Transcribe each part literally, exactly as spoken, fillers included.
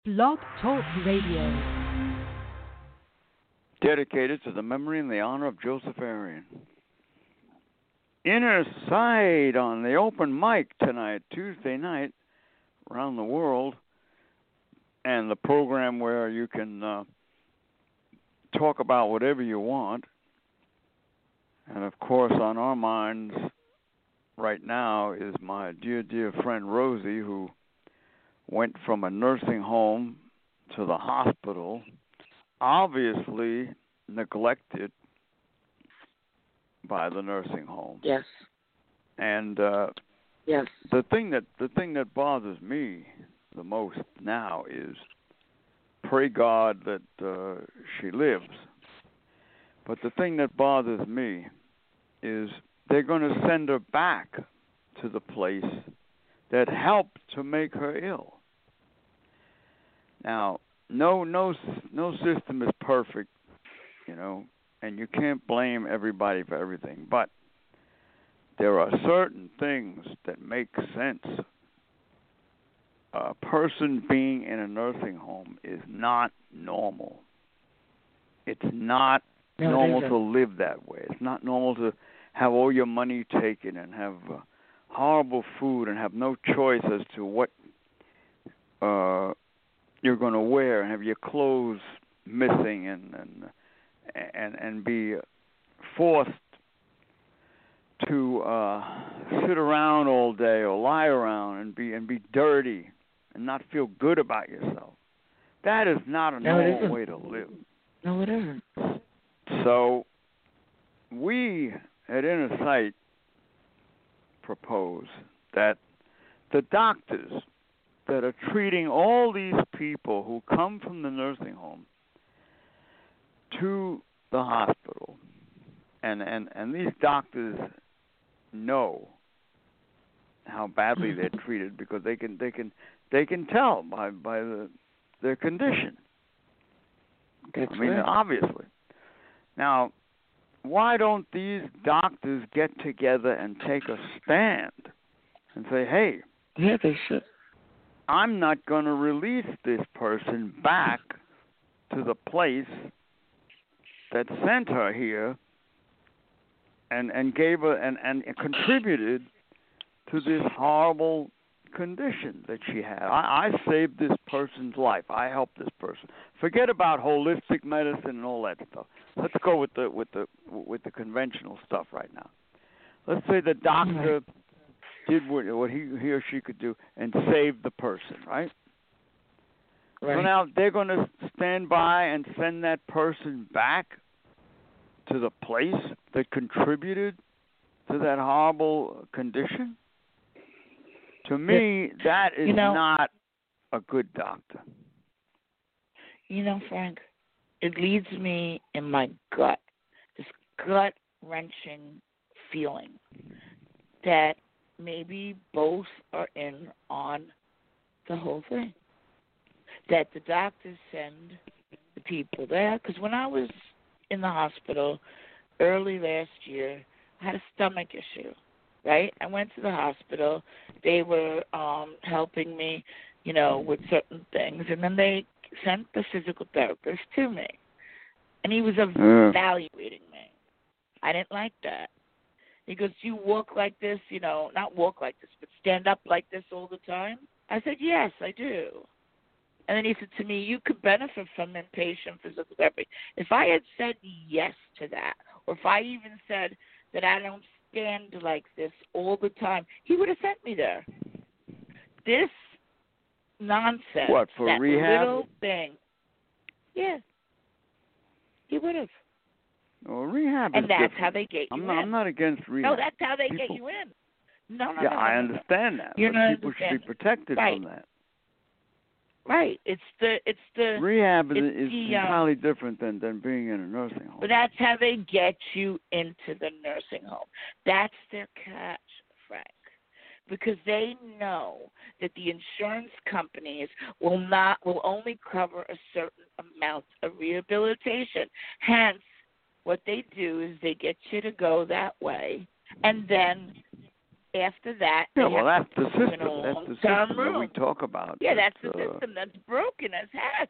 Blog Talk Radio. Dedicated to the memory and the honor of Joseph Arian. Inner Sight on the open mic tonight, Tuesday night, around the world, and the program where you can uh, talk about whatever you want. And of course, on our minds right now is my dear, dear friend Rosie, who went from a nursing home to the hospital, obviously neglected by the nursing home. Yes. And uh, yes. the thing that the thing that bothers me the most now is, pray God that uh, she lives. But the thing that bothers me is they're going to send her back to the place that helped to make her ill. Now, no, no, no system is perfect, you know, and you can't blame everybody for everything. But there are certain things that make sense. A person being in a nursing home is not normal. It's not no, normal to live that way. It's not normal to have all your money taken and have uh, horrible food and have no choice as to what uh, you're going to wear and have your clothes missing and and and, and be forced to uh, sit around all day or lie around and be and be dirty and not feel good about yourself. That is not a no, normal way to live. No, it isn't. So we at Inner Sight propose that the doctors that are treating all these people who come from the nursing home to the hospital, and, and, and these doctors know how badly they're treated because they can they can they can tell by by the their condition. That's I mean, right. obviously. Now, why don't these doctors get together and take a stand and say, hey, yeah, they should. I'm not going to release this person back to the place that sent her here and, and gave her and, and contributed to this horrible condition that she had. I, I saved this person's life. I helped this person. Forget about holistic medicine and all that stuff. Let's go with the with the with the conventional stuff right now. Let's say the doctor did what, what he, he or she could do and saved the person, right? Right. So now they're going to stand by and send that person back to the place that contributed to that horrible condition? To me, that is you know, not a good doctor. You know, Frank, it leads me in my gut, this gut-wrenching feeling that maybe both are in on the whole thing. That the doctors send the people there. Because when I was in the hospital early last year, I had a stomach issue, right? I went to the hospital. They were um, helping me, you know, with certain things. And then they sent the physical therapist to me. And he was evaluating me. I didn't like that. He goes, do you walk like this, you know, not walk like this, but stand up like this all the time? I said, yes, I do. And then he said to me, you could benefit from inpatient physical therapy. If I had said yes to that, or if I even said that I don't stand like this all the time, he would have sent me there. This nonsense, what, for that rehab? little thing, yeah, he would have. Well, rehab and is that's different. how they get you I'm in. not, I'm not against rehab. No, that's how they People, get you in. No, no, yeah, no, no, I no, understand no. that. You're but not people should be understanding. protected Right. from that. Right. It's the it's the Rehab is, it's is the, um, entirely different than, than being in a nursing home. But that's how they get you into the nursing home. That's their catch, Frank. Because they know that the insurance companies will not will only cover a certain amount of rehabilitation. Hence, what they do is they get you to go that way, and then after that, Yeah, they well, have that's the to put you system. in a That's the long-term system that we room. talk about. Yeah, that's that, the uh, system that's broken as heck.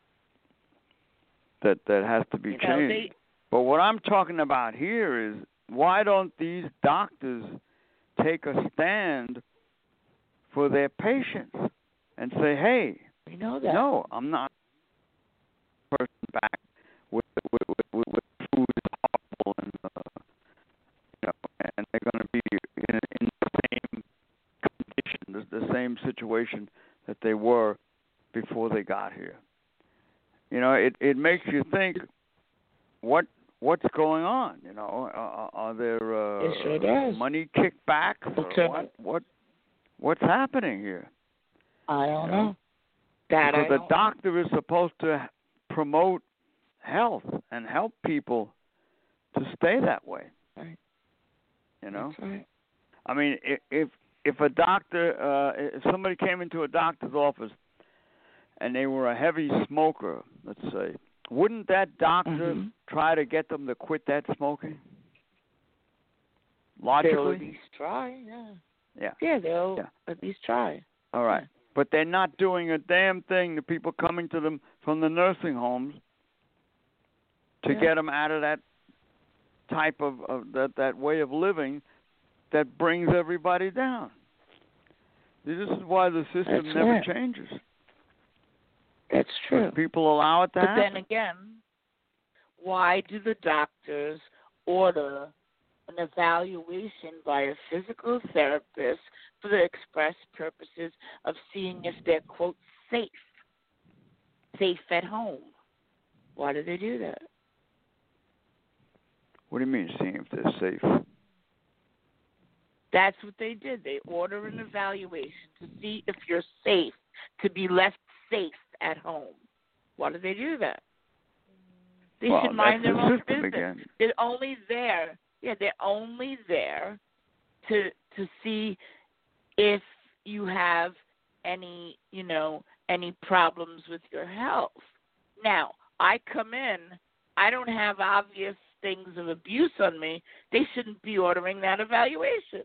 That that has to be You know, changed. they, But what I'm talking about here is why don't these doctors take a stand for their patients and say, hey, we know that. no, I'm not a person back with with, with, with, with food is horrible and uh, you know, and they're going to be in, in the same condition, the, the same situation that they were before they got here. You know, it it makes you think what what's going on. You know, are, are there uh, It sure does. money kickbacks or Okay. what what what's happening here? I don't You know. know? That Because I the don't doctor is supposed to promote health and help people to stay that way. Right. You know, That's right. I mean, if if, if a doctor, uh, if somebody came into a doctor's office and they were a heavy smoker, let's say, wouldn't that doctor Mm-hmm. try to get them to quit that smoking? They'll Logically, at least try, yeah. yeah. Yeah, they'll Yeah. at least try. All right. Yeah. But they're not doing a damn thing to people coming to them from the nursing homes to Yeah. get them out of that type of, of that, that way of living that brings everybody down. This is why the system That's never right. changes. That's true. Because people allow it to But happen. then again, why do the doctors order an evaluation by a physical therapist for the express purposes of seeing if they're, quote, safe, safe at home? Why do they do that? What do you mean, seeing if they're safe? That's what they did. They order an evaluation to see if you're safe, to be left safe at home. Why do they do that? They Well, should mind that's their the own system business. again. They're only there. Yeah, they're only there to to see if you have any, you know, any problems with your health. Now, I come in, I don't have obvious things of abuse on me. They shouldn't be ordering that evaluation.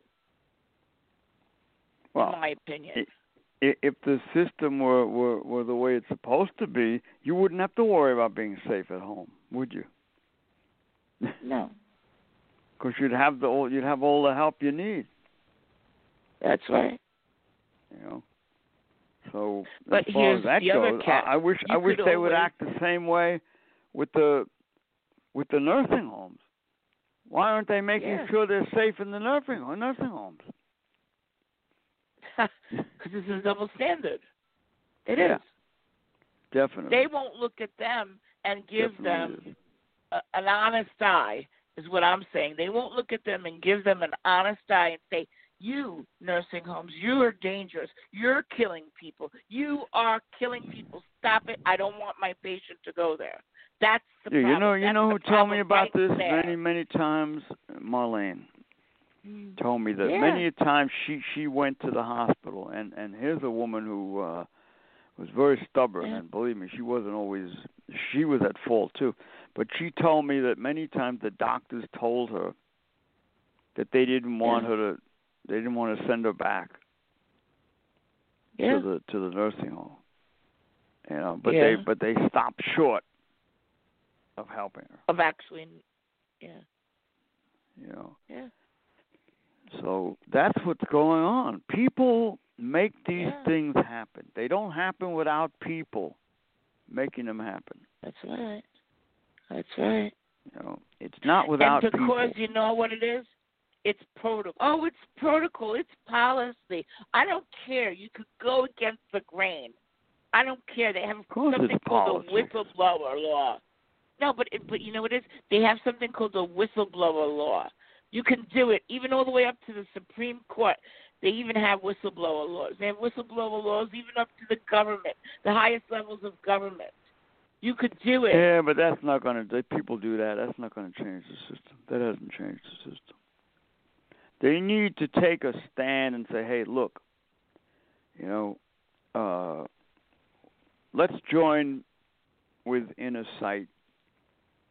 Well, in my opinion. It, if the system were, were, were the way it's supposed to be, you wouldn't have to worry about being safe at home, would you? No. Because you'd have the you'd have all the help you need. That's right. You know. So but as far here's as that the goes, other catch. I, I wish You I wish could they would always- act the same way with the with the nursing homes. Why aren't they making Yeah. sure they're safe in the nursing nursing homes? Because this is a double standard. It Yeah. is. Definitely. They won't look at them and give Definitely them is. a, an honest eye, is what I'm saying. They won't look at them and give them an honest eye and say, you, nursing homes, you are dangerous. You're killing people. You are killing people. Stop it. I don't want my patient to go there. That's the Yeah, problem. you know, you That's know the who told me problem about right this there. many, many times? Marlene Mm. told me that Yeah. many a time she she went to the hospital, and and here's a woman who uh was very stubborn, Yeah. and believe me, she wasn't always she was at fault too. But she told me that many times the doctors told her that they didn't want Yeah. her to, they didn't want to send her back Yeah. to the to the nursing home. You know, but Yeah. they but they stopped short of helping her. Of actually, yeah. You know. Yeah. So that's what's going on. People make these Yeah. things happen. They don't happen without people making them happen. That's right. That's right. You know, it's not without and because people. you know what it is? It's protocol. Oh, it's protocol. It's policy. I don't care. You could go against the grain. I don't care. They have course something it's called a politics. whistleblower law. No, but it, but you know what it is? They have something called a whistleblower law. You can do it even all the way up to the Supreme Court. They even have whistleblower laws. They have whistleblower laws even up to the government, the highest levels of government. You could do it. Yeah, but that's not going to. People do that. That's not going to change the system. That hasn't changed the system. They need to take a stand and say, "Hey, look, you know, uh, let's join with Inner Sight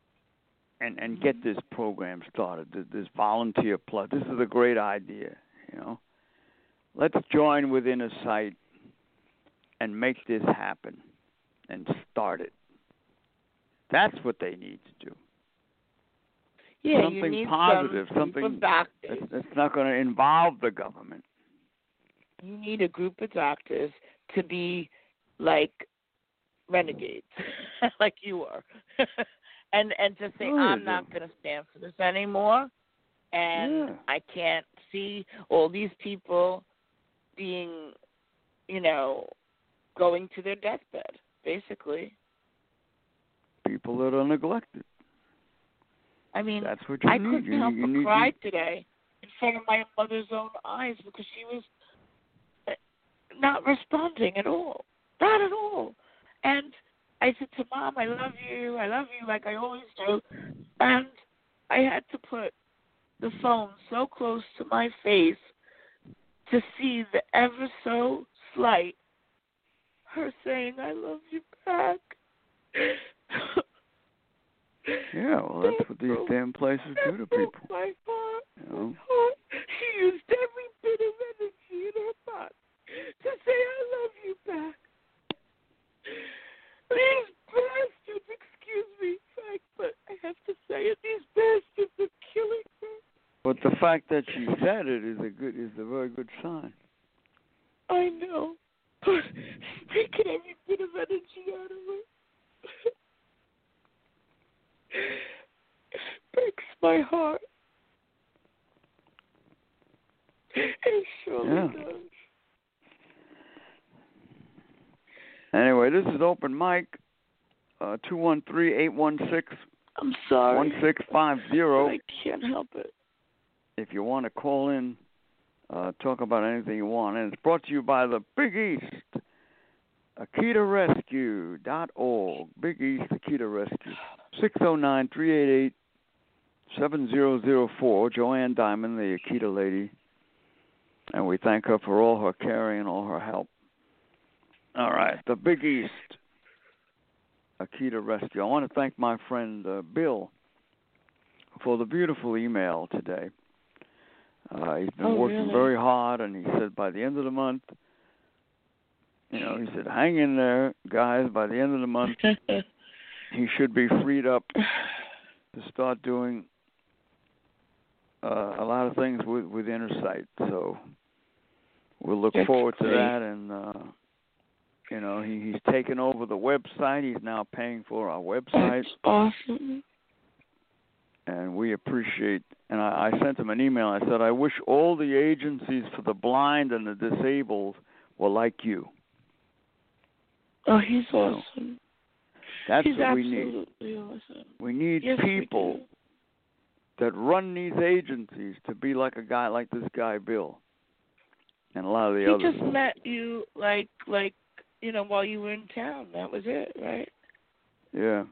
and and get this program started. This Volunteer Plus. This is a great idea. You know, let's join with Inner Sight and make this happen and start it. That's what they need to do. Yeah, something you need positive, some something group of doctors. that's, that's not going to involve the government. You need a group of doctors to be like renegades, like you are, and and to say, Sure I'm they not do. going to stand for this anymore, and Yeah. I can't see all these people being, you know, going to their deathbed, basically. People that are neglected. I mean, That's what you I need. couldn't You, help you but need, cry you, today in front of my mother's own eyes because she was uh, not responding at all. Not at all. And I said to Mom, I love you, I love you, like I always do. And I had to put the phone so close to my face to see the ever so slight her saying, I love you back. Yeah, well, that's what these damn places do to people. My heart, You know? my heart. She used every bit of energy in her body to say, I love you back. These bastards, excuse me, Frank, but I have to say it, these bastards are killing her. But the fact that she said it is a good is a very good sign. I know, but she's taking every bit of energy out of her. It breaks my heart. It surely Yeah. does. Anyway, this is Open Mic, uh, two one three, eight one six, I'm sorry. one six five zero. I can't help it. If you want to call in, uh, talk about anything you want. And it's brought to you by the Big East, Akita Rescue dot org. Big East Akita Rescue. six oh nine, three eight eight, seven zero zero four. Joanne Diamond, the Akita lady. And we thank her for all her caring and all her help. All right, the Big East Akita Rescue. I want to thank my friend uh, Bill for the beautiful email today. Uh, he's been Oh, working really? very hard, and he said by the end of the month, you know, he said, hang in there, guys. By the end of the month, he should be freed up to start doing uh, a lot of things with, with Inner Sight. So we'll look That's forward to great. that. And, uh, you know, he, he's taken over the website. He's now paying for our website. That's awesome. And we appreciate, and I, I sent him an email. I said, I wish all the agencies for the blind and the disabled were like you. Oh, he's awesome. That's he's what we need. absolutely awesome. We need Yes, we people do. that run these agencies to be like a guy like this guy, Bill, and a lot of the He others. just met you, like, like you know, while you were in town. That was it, right? Yeah.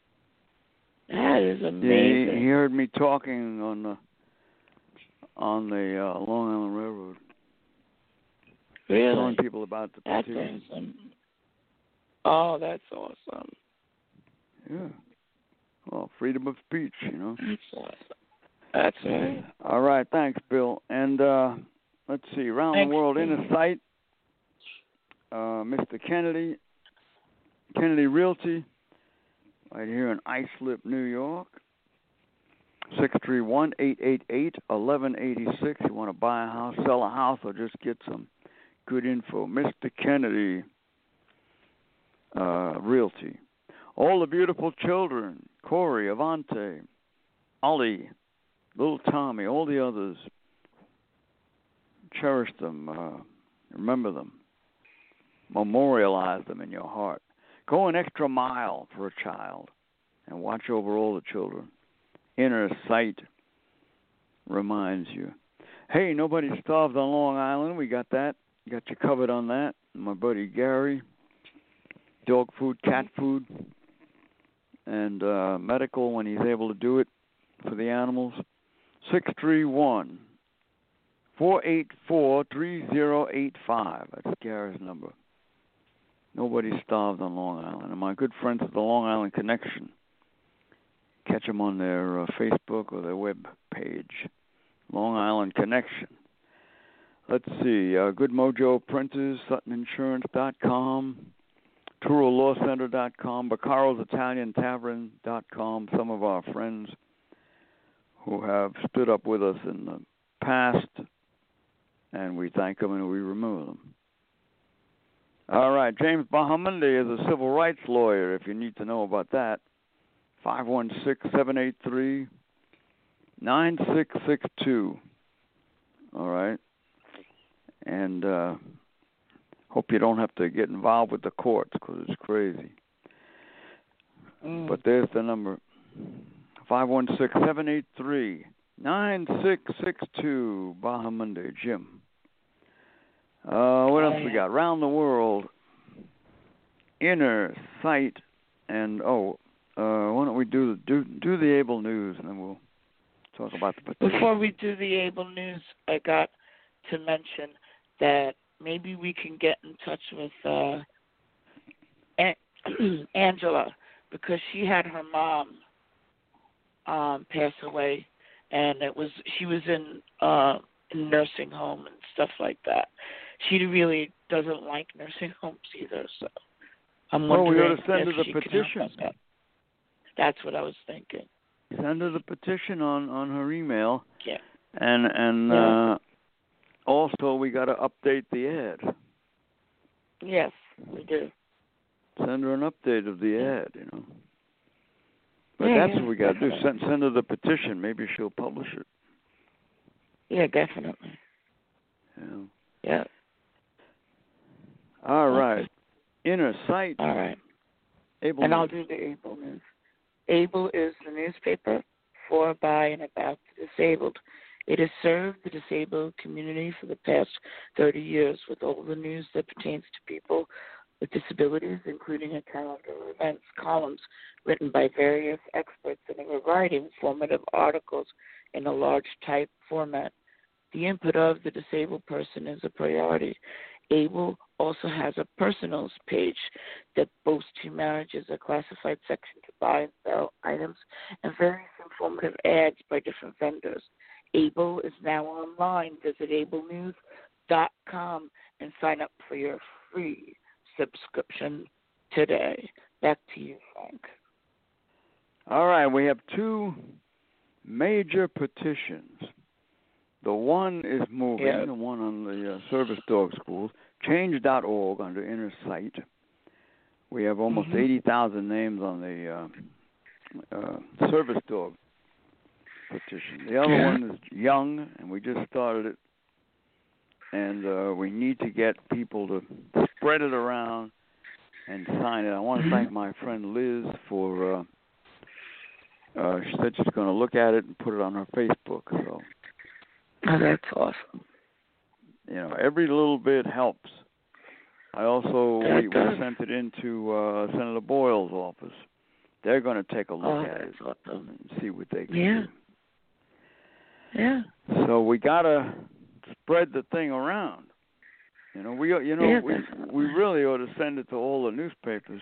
That is Yeah, amazing. he, he heard me talking on the on the uh, Long Island Railroad, really? telling people about the That's petition. awesome. Oh, that's awesome. Yeah. Well, freedom of speech, you know. That's awesome. That's right. All right, thanks, Bill. And uh, let's see, around Thanks, the world, Bill. Inner Sight, uh, Mister Kennedy, Kennedy Realty, right here in Islip, New York. six three one, eight eight eight, one one eight six. You want to buy a house, sell a house, or just get some good info. Mister Kennedy uh, Realty. All the beautiful children, Corey, Avante, Ollie, little Tommy, all the others. Cherish them. Uh, remember them. Memorialize them in your heart. Go an extra mile for a child and watch over all the children. Inner Sight reminds you. Hey, nobody starved on Long Island. We got that. Got you covered on that. My buddy Gary. Dog food, cat food, and uh, medical when he's able to do it for the animals. six three one, four eight four, three zero eight five. That's Gary's number. Nobody starved on Long Island. And my good friends at the Long Island Connection, catch them on their uh, Facebook or their web page, Long Island Connection. let's see, uh, Good Mojo Printers, Sutton Insurance dot com, Truro Law Center dot com, Baccaro's Italian Tavern dot com, some of our friends who have stood up with us in the past, and we thank them and we remember them. All right, James Bahamundi is a civil rights lawyer, if you need to know about that. five one six, seven eight three, nine six six two. All right. And uh, hope you don't have to get involved with the courts because it's crazy. Mm. But there's the number, five one six, seven eight three, nine six six two, Bahamundi, Jim. Uh, what else we got? Around the world, Inner Sight, and, oh, uh, why don't we do, do, do the Able News, and then we'll talk about the petition. Before we do the Able News, I got to mention that maybe we can get in touch with uh, An- Angela, because she had her mom um, pass away, and it was she was in uh, a nursing home and stuff like that. She really doesn't like nursing homes either, so I'm well, wondering we ought to send if her the she can petition. help us out. That's what I was thinking. Send her the petition on, on her email. Yeah. And and Yeah. uh, also we got to update the ad. Yes, we do. Send her an update of the Yeah. ad, you know. But Yeah, that's yeah, what we got to do. definitely. Send send her the petition. Maybe she'll publish it. Yeah, definitely. Yeah. Yeah. All Okay. right. Inner Sight. All right. Able And I'll News. do the Able News. Able is the newspaper for, by, and about the disabled. It has served the disabled community for the past thirty years with all the news that pertains to people with disabilities, including a calendar of events, columns written by various experts, and a variety of informative articles in a large type format. The input of the disabled person is a priority. Able also has a personals page that boasts two marriages, a classified section to buy and sell items, and various informative ads by different vendors. Able is now online. Visit able news dot com and sign up for your free subscription today. Back to you, Frank. All right. We have two major petitions. The one is moving, Yeah. the one on the uh, service dog schools. Change dot org under Inner Sight. We have almost Mhm. eighty thousand names on the uh, uh, service dog petition. The other Yeah. one is young, and we just started it. And uh, we need to get people to spread it around and sign it. I want to thank my friend Liz for, uh, uh, she said she's going to look at it and put it on her Facebook. So, Oh, that's awesome. you know, every little bit helps. I also, Yeah, we, it we does. sent it into uh, Senator Boyle's office. They're going to take a look Oh, at it that's awesome. and see what they can Yeah. do. Yeah. So we got to spread the thing around. You know, we you know Yeah, we definitely. we really ought to send it to all the newspapers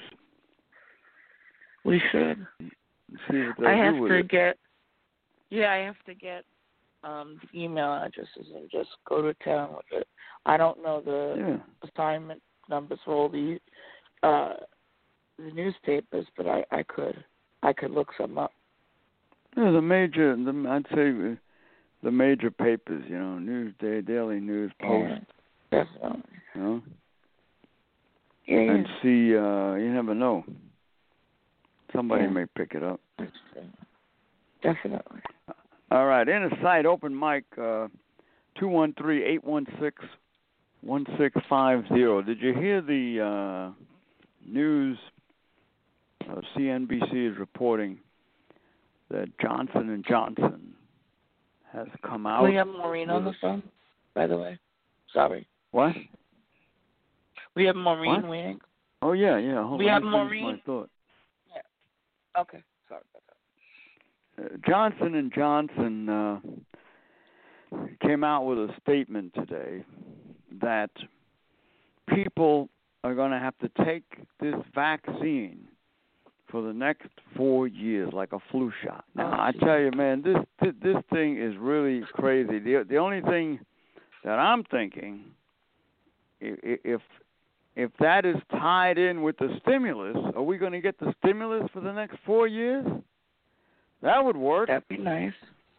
We should. and see what they'll I have do with to it. get, yeah, I have to get um, email addresses and just go to town with it. I don't know the Yeah. assignment numbers for all the uh, the newspapers, but I, I could I could look some up. Yeah, the major, the, I'd say the major papers, you know, Newsday, Daily News, Post, Yeah, definitely. you know, Yeah, yeah. and see, uh, you never know. Somebody Yeah. may pick it up. That's true. Definitely. All right, Inner Sight, open mic, uh, two one three, eight one six, one six five zero. Did you hear the uh, news? Uh, C N B C is reporting that Johnson and Johnson has come out. We have Maureen on the with- phone, by the way. Sorry. What? We have Maureen What? waiting. Oh, yeah, yeah. Hold We on, have let me finish Maureen? my thought. Okay. Sorry about that. Uh, Johnson and Johnson uh, came out with a statement today that people are going to have to take this vaccine for the next four years, like a flu shot. Now, Oh, I geez. tell you, man, this this thing is really crazy. The the only thing that I'm thinking, i- if if that is tied in with the stimulus, are we going to get the stimulus for the next four years? That would work. That'd be nice.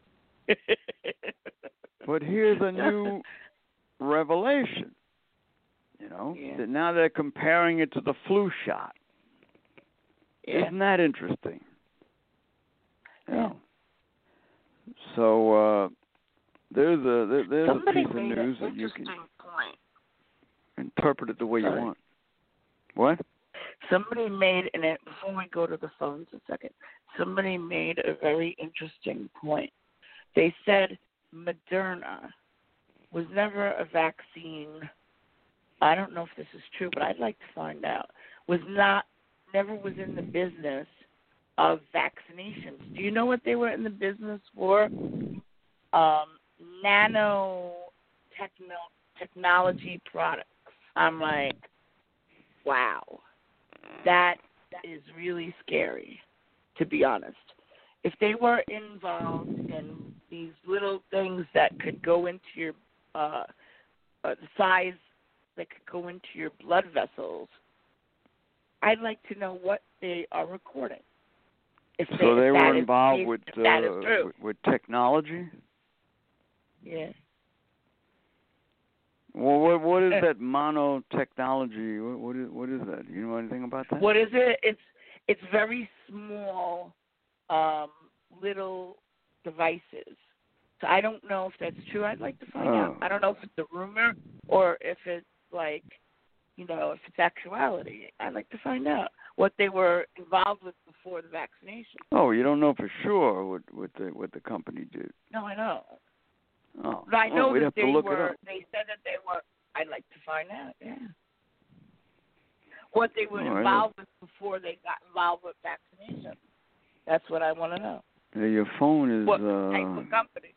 But here's a new revelation. You know, Yeah. that now they're comparing it to the flu shot. Yeah. Isn't that interesting? You Yeah. know? So uh, there's a there, there's Somebody a piece of made news an that you can interesting point. interpret it the way Sorry. you want. What? Somebody made, and it, before we go to the phones a second, somebody made a very interesting point. They said Moderna was never a vaccine. I don't know if this is true, but I'd like to find out. Was not, never was in the business of vaccinations. Do you know what they were in the business for? Um, nano techno, technology products. I'm like, wow, that is really scary, to be honest. If they were involved in these little things that could go into your uh, uh, size, that could go into your blood vessels, I'd like to know what they are recording. If they, So they if were is involved case, with if that is uh, true. with, with technology. Yeah. Well, what what is that monotechnology? What what is what is that? Do you know anything about that? What is it? It's it's very small, um, little devices. So I don't know if that's true. I'd like to find Oh. out. I don't know if it's a rumor or if it's like, you know, if it's actuality. I'd like to find out what they were involved with before the vaccination. Oh, you don't know for sure what what the what the company did. No, I know. Oh, But I know well, we'd that have they to look were. it up. They said that they were. I'd like to find out. Yeah. What they were All right. involved with before they got involved with vaccination. That's what I want to know. Yeah, your phone is. What uh, type of company?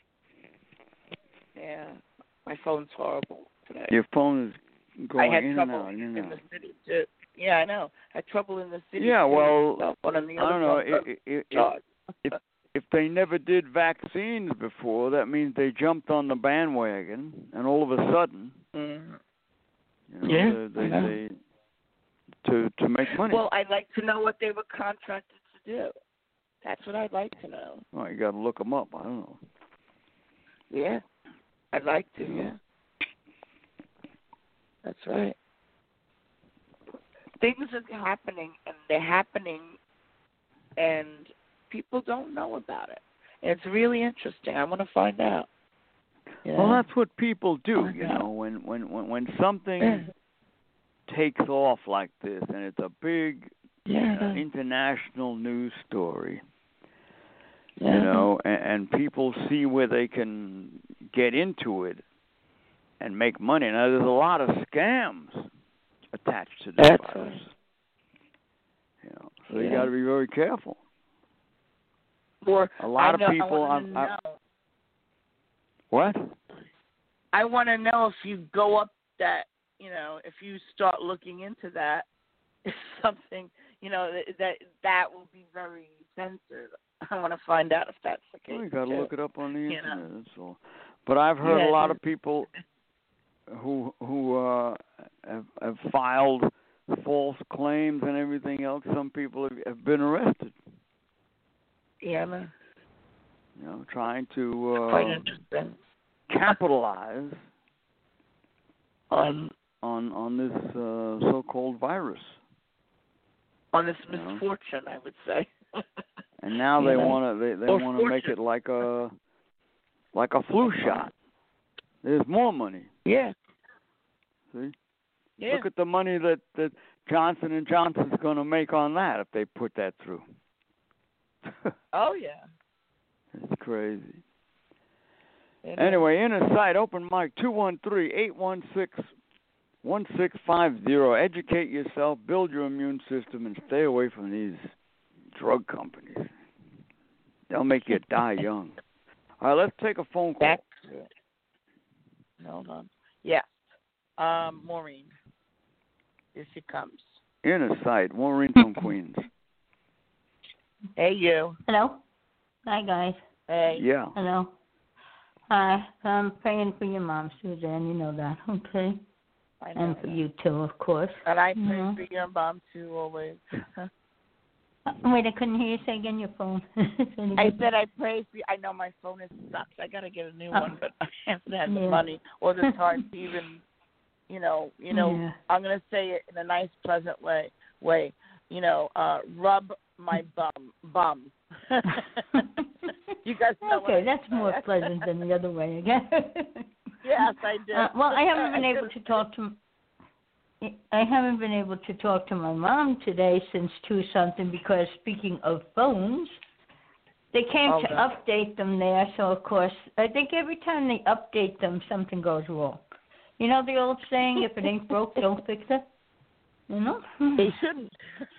Yeah, my phone's horrible today. Your phone is I going had in and trouble out, in in and the out. city too. Yeah, I know. I had trouble in the city. Yeah, too. well, So one of the I other don't know. phones If, if, charged. if if they never did vaccines before, that means they jumped on the bandwagon, and all of a sudden, Mm. you know, Yeah, they, I know. they to to make money. Well, I'd like to know what they were contracted to do. That's what I'd like to know. Well, you got to look them up. I don't know. Yeah, I'd like to. Yeah, that's right. Things are happening, and they're happening, and people don't know about it. And it's really interesting. I want to find out. You Well, know? that's what people do, Find you out. know. When when when when something Yeah. takes off like this, and it's a big Yeah. uh, international news story, Yeah. you know, and, and people see where they can get into it and make money. Now, there's a lot of scams attached to this That's virus. right. You know, so you Yeah. got to be very careful. Or A lot I know, of people. I I'm, want I'm, to know. what? I want to know if you go up that, you know, if you start looking into that, if something, you know, that that, that will be very censored. I want to find out if that's the case. Well, you got to too. look it up on the You internet. know. That's all. But I've heard Yeah, a lot yeah. of people who who uh, have, have filed false claims and everything else. Some people have, have been arrested. Yeah, man. You know, trying to Quite uh, interesting. capitalize On on on this uh, so-called virus. on this You know. misfortune, I would say. And now You they know. want to they, they Or want to make fortune. it like a like a flu shot. There's more money. Yeah. See? Yeah. Look at the money that, that Johnson and Johnson's going to make on that if they put that through. Oh yeah. It's crazy. It is. Anyway, Inner Sight, open mic, two one three, eight one six, one six five zero. Educate yourself, build your immune system, and stay away from these drug companies. They'll make you die young. All right, let's take a phone call. Back to it. Hold on. Yeah. Um, Maureen. Here she comes. Inner Sight, Maureen from Queens. Hey, you. Hello. Hi, guys. Hey. Yeah. Hello. Hi, I'm praying for your mom, Suzanne. You know that, okay? I know And for that. you too, of course. And I pray Mhm. for your mom too, always. Uh, wait, I couldn't hear you say again. Your phone. I said I pray for you. I know my phone is sucks. I gotta get a new Oh. one, but I haven't had the Yeah. money or the time to even, you know, you know. Yeah. I'm gonna say it in a nice, pleasant way. Way, you know, uh, rub my bum, bum. You guys know what Okay, I that's mean. more pleasant than the other way, again. Yes, I did. Uh, well, I haven't been I able to talk to. I haven't been able to talk to my mom today since two something because speaking of phones, they came Oh, to no. update them there. So of course, I think every time they update them, something goes wrong. You know the old saying, "If it ain't broke, don't fix it." You know. They shouldn't.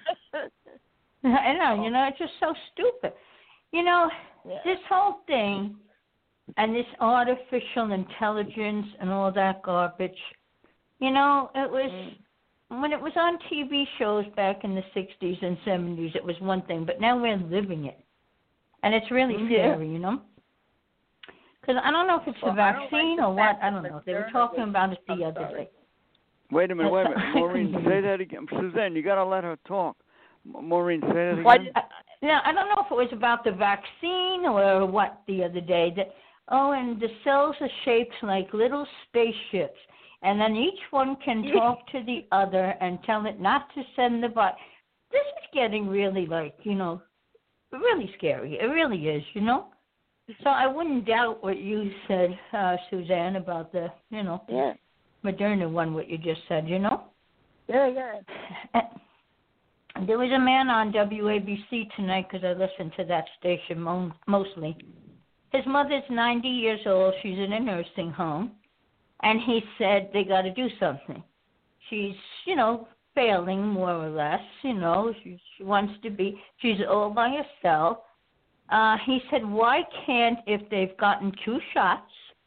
I know. You know, it's just so stupid. You know, Yeah. this whole thing and this artificial intelligence and all that garbage. You know, it was mm. when it was on T V shows back in the sixties and seventies, it was one thing, but now we're living it. And it's really Yeah. scary, you know? Because I don't know if it's well, the vaccine like or what. I don't know. They were talking about it the I'm other sorry. day. Wait a minute, wait a minute. I Maureen, couldn't say hear. that again. Suzanne, you got to let her talk. M- Maureen, say that again. Why did, I, now, I don't know if it was about the vaccine or what the other day. That oh, and the cells are shaped like little spaceships. And then each one can talk to the other and tell it not to send the virus. This is getting really, like, you know, really scary. It really is, you know? So I wouldn't doubt what you said, uh, Suzanne, about the, you know, yeah. Moderna one, what you just said, you know? Yeah, yeah. And there was a man on W A B C tonight because I listen to that station mo- mostly. His mother's ninety years old. She's in a nursing home. And he said they got to do something. She's, you know, failing more or less. You know, she, she wants to be. She's all by herself. Uh, he said, why can't, if they've gotten two shots,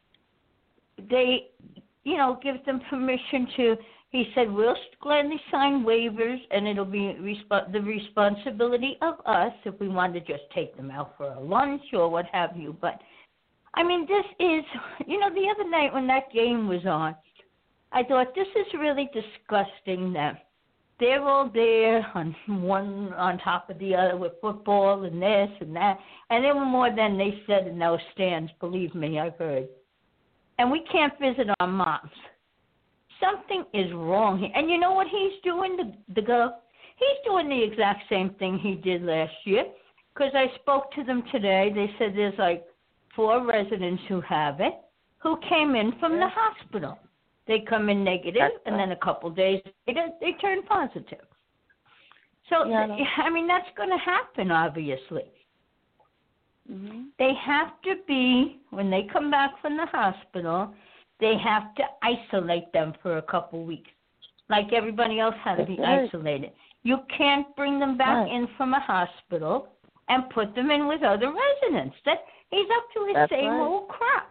they, you know, give them permission to. He said, we'll gladly sign waivers, and it'll be resp- the responsibility of us if we want to just take them out for a lunch or what have you. But I mean, this is, you know, the other night when that game was on, I thought this is really disgusting that they're all there on one on top of the other with football and this and that. And there were more than they said in those stands, believe me, I've heard. And we can't visit our moms. Something is wrong here. And you know what he's doing, the, the girl? He's doing the exact same thing he did last year. Because I spoke to them today. They said there's like four residents who have it, who came in from the hospital. They come in negative, and then a couple days later, they turn positive. So, yeah, I mean, that's going to happen, obviously. Mm-hmm. They have to be, when they come back from the hospital, they have to isolate them for a couple weeks, like everybody else had to be right. isolated. You can't bring them back right. in from a hospital and put them in with other residents. That he's up to his That's same right. old crap.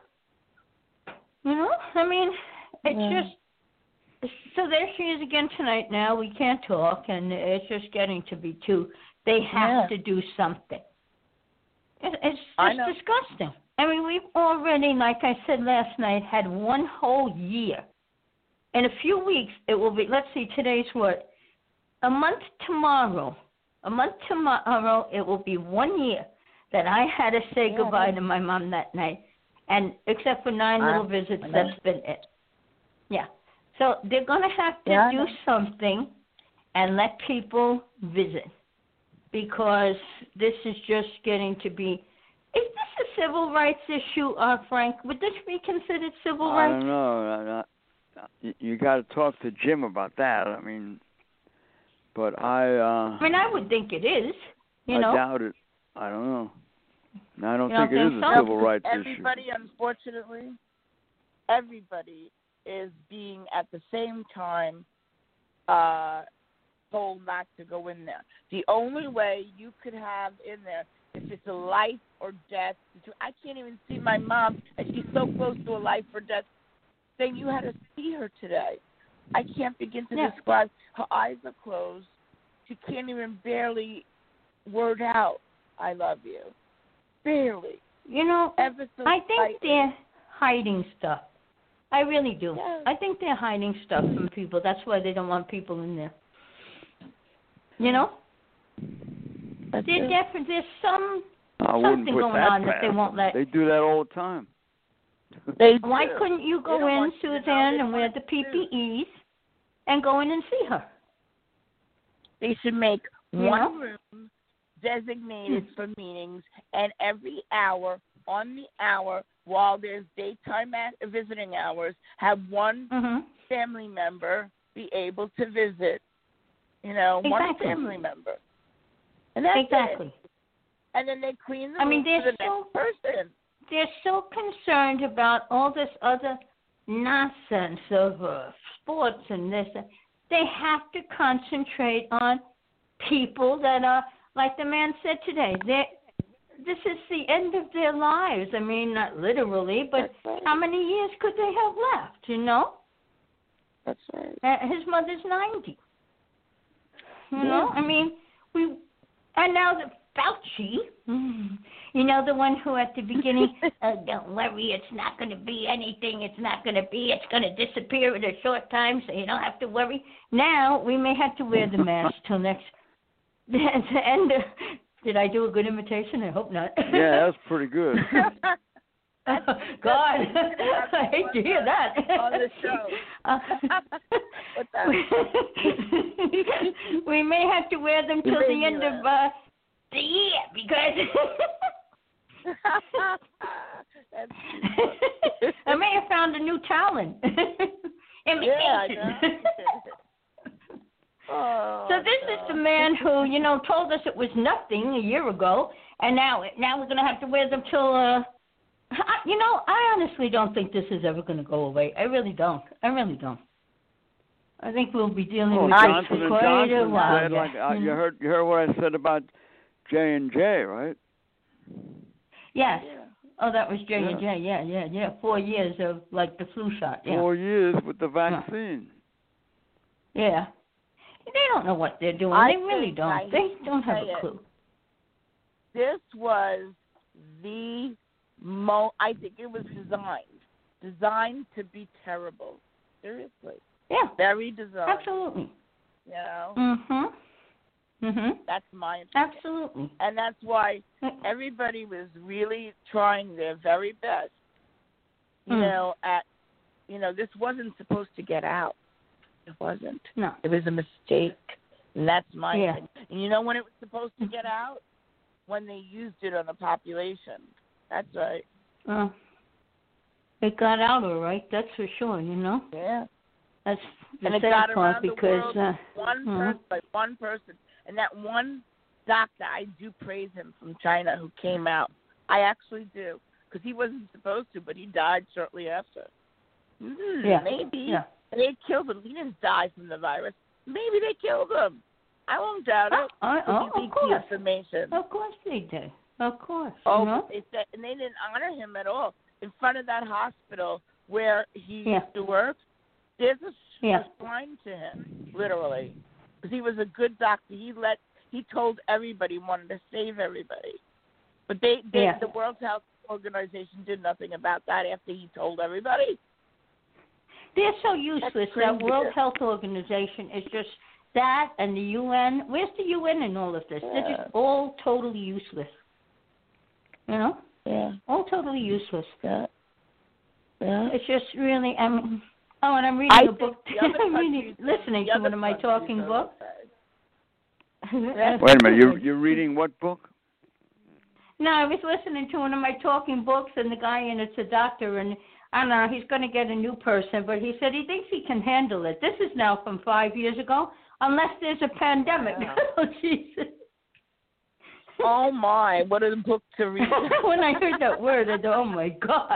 You know, I mean, it's yeah. just so there she is again tonight. Now we can't talk, and it's just getting to be too. They have yeah. to do something. It, it's I just know. disgusting. I mean, we've already, like I said last night, had one whole year. In a few weeks, it will be. Let's see, today's what? A month tomorrow. A month tomorrow, it will be one year that I had to say yeah, goodbye yeah. to my mom that night. And except for nine I, little visits, I that's been it. Yeah. So they're going to have to yeah, do something and let people visit because this is just getting to be. Is this a civil rights issue, uh, Frank? Would this be considered civil I rights? don't know. You, you got to talk to Jim about that. I mean, but I. Uh, I mean, I would think it is. You I know. doubt it. I don't know. I don't You think don't it think is a so? civil rights everybody, issue. unfortunately, everybody is being at the same time uh, told not to go in there. The only way you could have in there, if it's a life or death, I can't even see my mom, and she's so close to a life or death thing. You had to see her today. I can't begin to Yeah. describe. Her eyes are closed. She can't even barely word out, I love you. Barely. You know, Ever so I think slightly. there. hiding stuff. I really do. Yeah. I think they're hiding stuff from people. That's why they don't want people in there. You know? That's There it. definitely there's some I wouldn't something put going that on that past they won't them. let. They do that all the time. They Why do. couldn't you They go don't in, want you to know. Suzanne, They and wear want the you P P Es and go in and see her? They should make You one know? room designated for meetings, and every hour on the hour while there's daytime at visiting hours, have one Mhm. family member be able to visit. You know, one Exactly. family member, and that's Exactly. it. And then they clean the I mean, room for they're the so next person. they're so concerned about all this other nonsense of uh, sports and this. They have to concentrate on people that are, like the man said today, they this is the end of their lives. I mean, not literally, but That's right. how many years could they have left, you know? That's right. Uh, his mother's ninety. You Yeah. know, I mean, we, and now the Fauci, mm, you know, the one who at the beginning, uh, don't worry, it's not going to be anything, it's not going to be, it's going to disappear in a short time, so you don't have to worry. Now we may have to wear the mask till next, the end of, did I do a good imitation? I hope not. Yeah, that's pretty good. God, I hate to hear that. On the show. Uh, What's that? we may have to wear them till made the me end of uh, the year because That's I may have found a new talent. yeah, I Imitation. know. Oh, So this is the man who, you know, told us it was nothing a year ago, and now now we're going to have to wear them till. Uh, I, you know, I honestly don't think this is ever going to go away. I really don't. I really don't. I think we'll be dealing Oh, with this Johnson for and quite a Johnson while. said, yeah. like, uh, you Mhm. heard, you heard what I said about J and J, right? Yes. Yeah. Oh, that was J and Yeah. J. Yeah, yeah, yeah. Four years of like the flu shot. Yeah. Four years with the vaccine. Yeah. They don't know what they're doing. I they really think don't. I They don't have say a it. clue. This was the mo. I think it was designed, designed to be terrible. Seriously, Yeah. very designed. Absolutely. You know, Mhm. Mhm. that's my opinion. Absolutely. And that's why everybody was really trying their very best. You Mm. know, at you know, this wasn't supposed to get out. It wasn't. No. It was a mistake. And that's my Yeah. opinion. And you know when it was supposed to get out? When they used it on the population. That's right. Uh, it got out all right. That's for sure. You know. Yeah. That's the And it sad got part around the because world uh, one mhm. person by one person. And that one doctor, I do praise him from China who came out. I actually do. Because he wasn't supposed to, but he died shortly after. Mm, Yeah. Maybe. Yeah. They killed him. He didn't die from the virus. Maybe they killed him. I won't doubt Oh, it. I- Because oh, he of leaked the course. information. Of course they did. Of course. Oh, you but know? they said, and they didn't honor him at all in front of that hospital where he Yeah. used to work. There's a, Yeah. a shrine to him, literally, because he was a good doctor. He let he told everybody, wanted to save everybody, but they, they Yeah. the World Health Organization did nothing about that after he told everybody. They're so useless. That crazy. World Health Organization is just that, and the U N. Where's the U N in all of this? They're Yeah. just all totally useless. You know, Yeah, all totally useless. yeah, yeah. It's just really. I mean, oh, and I'm reading I a think book. the other I'm reading, countries- listening the to other one of my countries talking are books. okay. Wait a minute, you you're reading what book? No, I was listening to one of my talking books, and the guy in it's a doctor, and I don't know, he's going to get a new person, but he said he thinks he can handle it. This is now from five years ago, unless there's a pandemic. Yeah. Oh, Jesus. Oh my! What a book to read. When I heard that word, I thought, oh, my God.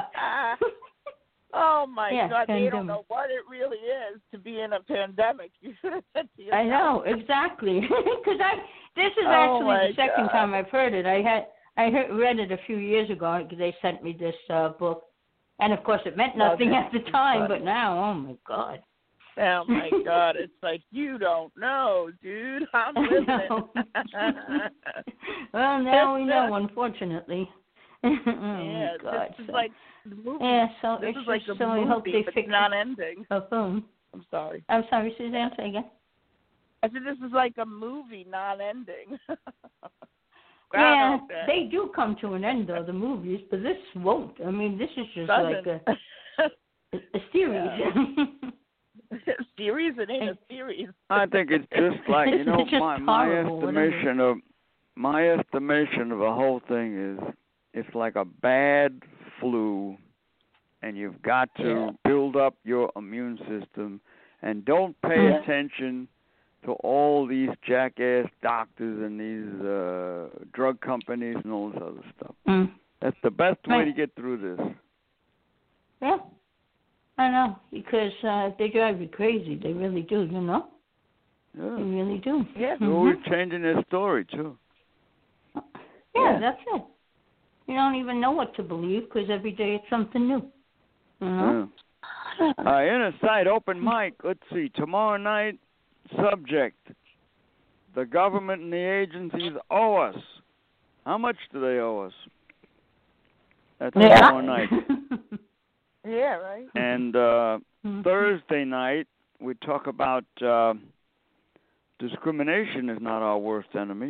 Oh my Yeah, God! They pandemic. don't know what it really is to be in a pandemic. You should have said to I yourself. know, exactly. Because I, this is Oh, actually my the second God. time I've heard it. I had I heard, read it a few years ago because they sent me this uh, book, and of course it meant Oh, nothing that's at the time, funny. but now, oh my God. Oh my God! It's like you don't know, dude. I'm I living know. it. Well, now we know, unfortunately. oh yeah, God, this is so. like the movie. Yeah, so this it's is like just a so movie, we hope they but fix it's not ending. a film. I'm sorry. I'm sorry, Suzanne, say again. I said this is like a movie, not ending. Yeah, they do come to an end though, the movies, but this won't. I mean, this is just Doesn't. like a a series. A series? It ain't a series. I think it's just like, you know, It's just my my horrible, estimation of my estimation of the whole thing is it's like a bad flu, and you've got to Yeah. build up your immune system, and don't pay Yeah. attention to all these jackass doctors and these uh, drug companies and all this other stuff. Mm. That's the best way Right. to get through this. Yeah, I know, because uh, they drive you crazy. They really do, you know? They Yeah. really do. Yeah. They're Mhm. always changing their story, too. Yeah, Yeah. that's it. You don't even know what to believe because every day it's something new. You know? Yeah. Uh, Inner Sight open mic. Let's see. Tomorrow night, subject. The government and the agencies owe us. How much do they owe us? That's Yeah. tomorrow night. Yeah, right. And uh, Mhm. Thursday night, we talk about uh, discrimination is not our worst enemy.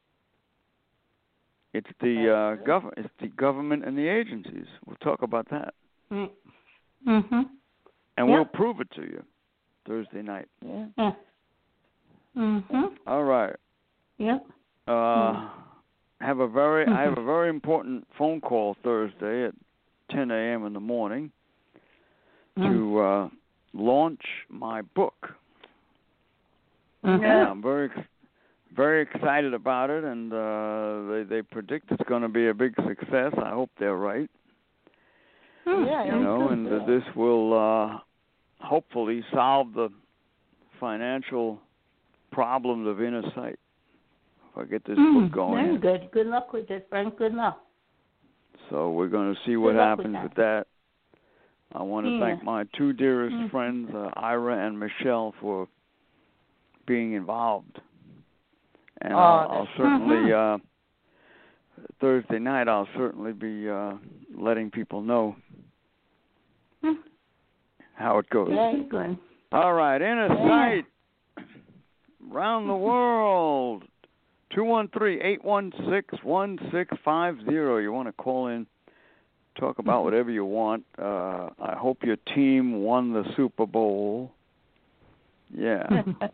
It's the uh, gov- It's the government and the agencies. We'll talk about that, Mhm. and Yep. we'll prove it to you Thursday night. Yeah. Yeah. Mhm. All right. Yep. Uh, have a very I have a very important phone call Thursday at ten a.m. in the morning to uh, launch my book. Mhm. And I'm very ex- very excited about it, and uh, they they predict it's going to be a big success. I hope they're right. Hmm. Yeah, You know, and yeah. this will uh, hopefully solve the financial problems of Inner Sight. If I get this Mm, book going. very good. Good luck with it, Frank. Good luck. So we're going to see what Good luck with happens that. with that. I want to Yeah. thank my two dearest Mm. friends, uh, Ira and Michelle, for being involved. And Oh, I'll, I'll that's- certainly, Mhm. uh, Thursday night, I'll certainly be uh, letting people know Hmm. how it goes. Yeah. Good. All right, Inner Yeah. Sight, round the world, two one three, eight one six, one six five zero. You want to call in, talk about whatever you want. Uh, I hope your team won the Super Bowl. Yeah.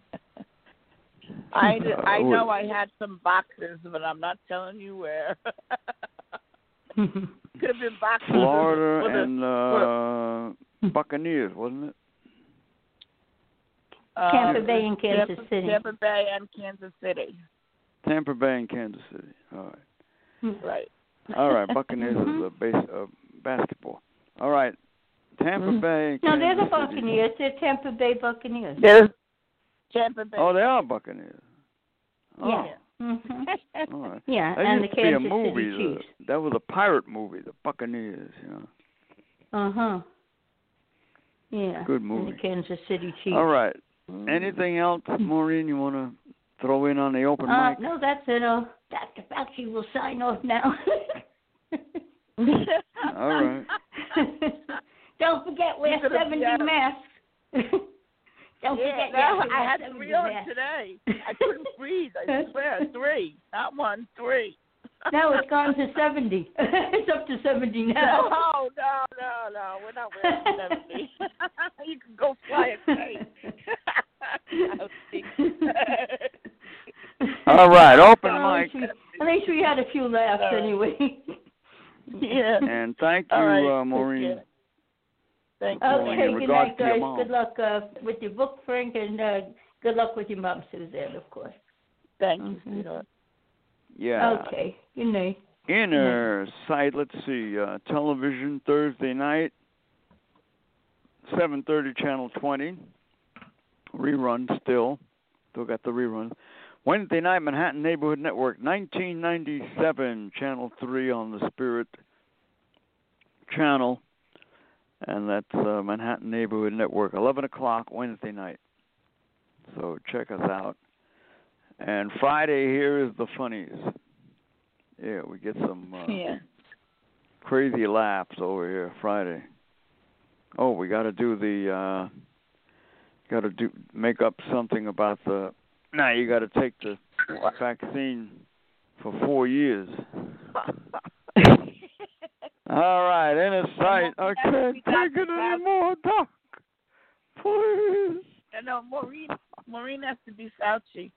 I, Uh, I who- know I had some boxes, but I'm not telling you where. Could have been boxes. Florida for the, and uh, Buccaneers, wasn't it? uh, Tampa Bay and Kansas Tampa, City. Tampa Bay and Kansas City. Tampa Bay and Kansas City. All right. Hmm. Right. All right. Buccaneers Mhm. is a base uh, basketball. All right. Tampa Mhm. Bay and No, Kansas they're the City. Buccaneers. They're Tampa Bay Buccaneers. There's Tampa Bay. Oh, they are Buccaneers. Oh. Yeah. Mhm. All right. Yeah, That and used the to be a Kansas movie. City The, Chiefs. that was a pirate movie, The Buccaneers. You know. Uh huh. Yeah. Good And movie. the Kansas City Chiefs. All right. Mm. Anything else, Maureen? You want to throw in on the open Uh, mic? no, that's it. Uh, Doctor Fauci will sign off now. All right. Don't forget, wear You could've- seventy yeah. masks. Don't Yeah, forget, no, you have to I wear had seventy three on masks. today. I couldn't breathe. I swear, three, not one, three. No, it's gone to seventy. It's up to seventy now. No, no, no, no. We're not wearing seventy. You can go fly a kite. All right. Open Well, at mic. least we- At least we had a few laughs All right. anyway. Yeah. And thank you, All right, uh, Maureen. take care. Thank Oh, you. and Okay, your good regards night, to your guys. mom. Good luck uh, with your book, Frank, and uh, good luck with your mom, Suzanne, of course. Thank you, Mhm. sweetheart. Yeah. Okay, good night. Inner Sight. Let's see. Uh, television Thursday night, seven thirty, channel twenty. Rerun still. Still got the rerun. Wednesday night, Manhattan Neighborhood Network, nineteen ninety-seven, channel three on the Spirit channel. And that's uh, Manhattan Neighborhood Network, eleven o'clock Wednesday night. So check us out. And Friday here is the funnies. Yeah, we get some uh, Yeah. crazy laughs over here Friday. Oh, we got to do the, uh, got to do make up something about the. Now you got to take the vaccine for four years. All right, in a sight. I can't take it anymore, Doc. Please. No, Maureen. Maureen has to be Fauci.